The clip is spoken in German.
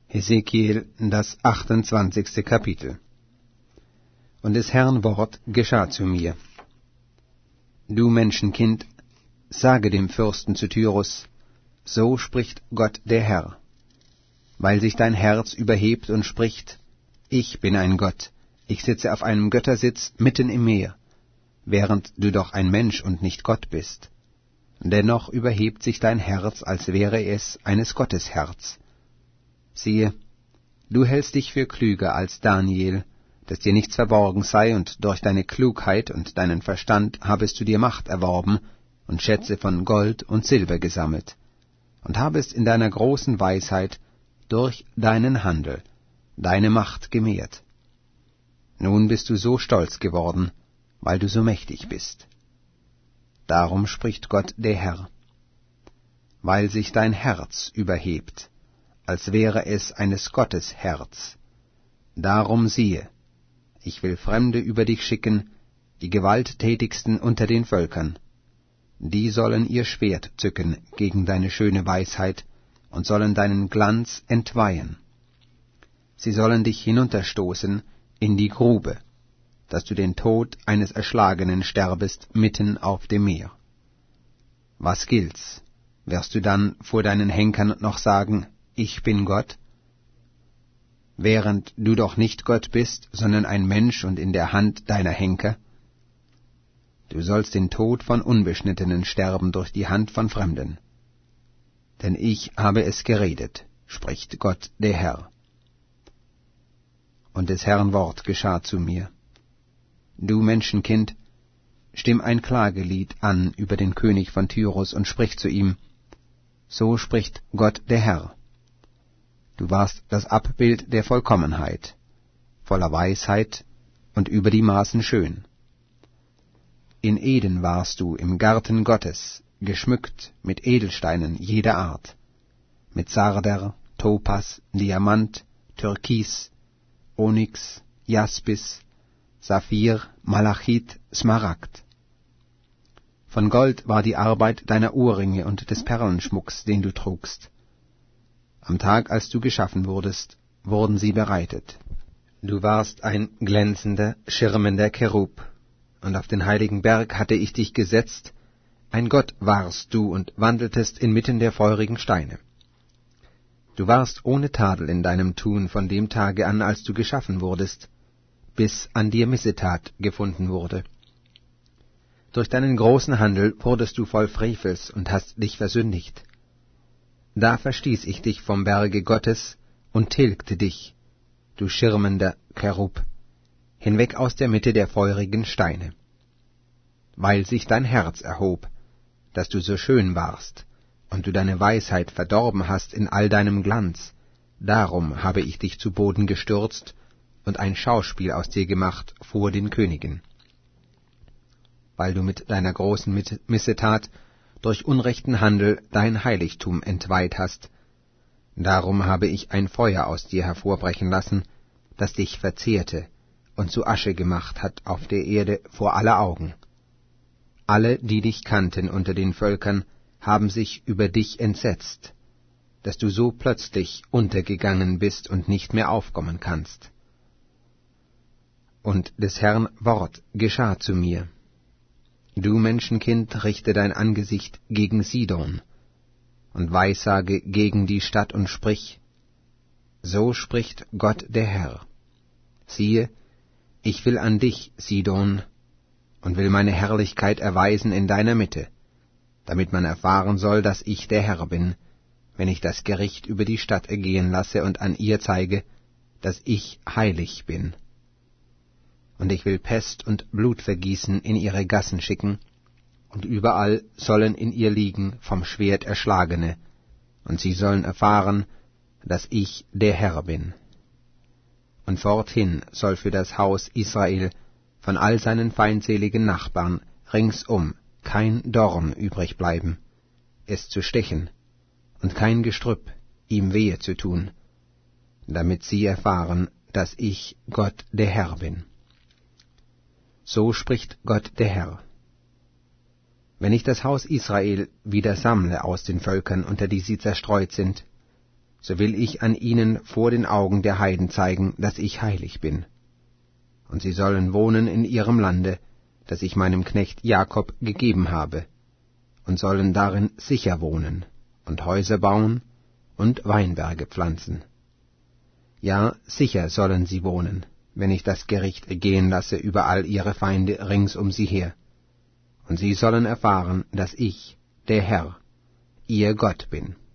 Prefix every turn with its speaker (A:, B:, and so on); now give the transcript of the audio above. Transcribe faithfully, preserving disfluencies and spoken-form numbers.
A: Hesekiel, das achtundzwanzigste Kapitel. Und des Herrn Wort geschah zu mir. Du Menschenkind, sage dem Fürsten zu Tyrus, so spricht Gott der Herr. Weil sich dein Herz überhebt und spricht, ich bin ein Gott, ich sitze auf einem Göttersitz mitten im Meer, während du doch ein Mensch und nicht Gott bist. Dennoch überhebt sich dein Herz, als wäre es eines Gottes Herz. Siehe, du hältst dich für klüger als Daniel, dass dir nichts verborgen sei, und durch deine Klugheit und deinen Verstand habest du dir Macht erworben und Schätze von Gold und Silber gesammelt, und habest in deiner großen Weisheit durch deinen Handel deine Macht gemehrt. Nun bist du so stolz geworden, weil du so mächtig bist. Darum spricht Gott der Herr, weil sich dein Herz überhebt, als wäre es eines Gottes Herz. Darum siehe, ich will Fremde über dich schicken, die gewalttätigsten unter den Völkern. Die sollen ihr Schwert zücken gegen deine schöne Weisheit und sollen deinen Glanz entweihen. Sie sollen dich hinunterstoßen in die Grube, dass du den Tod eines Erschlagenen sterbest mitten auf dem Meer. Was gilt's? Wirst du dann vor deinen Henkern noch sagen, ich bin Gott? Während du doch nicht Gott bist, sondern ein Mensch und in der Hand deiner Henker? Du sollst den Tod von Unbeschnittenen sterben durch die Hand von Fremden. Denn ich habe es geredet, spricht Gott der Herr. Und des Herrn Wort geschah zu mir. Du Menschenkind, stimm ein Klagelied an über den König von Tyrus und sprich zu ihm, so spricht Gott der Herr. Du warst das Abbild der Vollkommenheit, voller Weisheit und über die Maßen schön. In Eden warst du im Garten Gottes, geschmückt mit Edelsteinen jeder Art, mit Sarder, Topas, Diamant, Türkis, Onyx, Jaspis, Saphir, Malachit, Smaragd. Von Gold war die Arbeit deiner Ohrringe und des Perlenschmucks, den du trugst. Am Tag, als du geschaffen wurdest, wurden sie bereitet. Du warst ein glänzender, schirmender Cherub, und auf den heiligen Berg hatte ich dich gesetzt, ein Gott warst du und wandeltest inmitten der feurigen Steine. Du warst ohne Tadel in deinem Tun von dem Tage an, als du geschaffen wurdest, bis an dir Missetat gefunden wurde. Durch deinen großen Handel wurdest du voll Frevels und hast dich versündigt. Da verstieß ich dich vom Berge Gottes und tilgte dich, du schirmender Cherub, hinweg aus der Mitte der feurigen Steine. Weil sich dein Herz erhob, dass du so schön warst, und du deine Weisheit verdorben hast in all deinem Glanz, darum habe ich dich zu Boden gestürzt und ein Schauspiel aus dir gemacht vor den Königen. Weil du mit deiner großen Missetat durch unrechten Handel dein Heiligtum entweiht hast, darum habe ich ein Feuer aus dir hervorbrechen lassen, das dich verzehrte und zu Asche gemacht hat auf der Erde vor aller Augen. Alle, die dich kannten unter den Völkern, haben sich über dich entsetzt, dass du so plötzlich untergegangen bist und nicht mehr aufkommen kannst. Und des Herrn Wort geschah zu mir. Du Menschenkind, richte dein Angesicht gegen Sidon und weissage gegen die Stadt und sprich, so spricht Gott der Herr. Siehe, ich will an dich, Sidon, und will meine Herrlichkeit erweisen in deiner Mitte, damit man erfahren soll, dass ich der Herr bin, wenn ich das Gericht über die Stadt ergehen lasse und an ihr zeige, dass ich heilig bin. Und ich will Pest und Blutvergießen in ihre Gassen schicken, und überall sollen in ihr liegen vom Schwert Erschlagene, und sie sollen erfahren, dass ich der Herr bin. Und forthin soll für das Haus Israel von all seinen feindseligen Nachbarn ringsum kein Dorn übrig bleiben, es zu stechen, und kein Gestrüpp, ihm wehe zu tun, damit sie erfahren, dass ich Gott der Herr bin. So spricht Gott der Herr. Wenn ich das Haus Israel wieder sammle aus den Völkern, unter die sie zerstreut sind, so will ich an ihnen vor den Augen der Heiden zeigen, dass ich heilig bin. Und sie sollen wohnen in ihrem Lande, das ich meinem Knecht Jakob gegeben habe, und sollen darin sicher wohnen, und Häuser bauen und Weinberge pflanzen. Ja, sicher sollen sie wohnen, wenn ich das Gericht gehen lasse über all ihre Feinde rings um sie her. Und sie sollen erfahren, dass ich, der Herr, ihr Gott bin.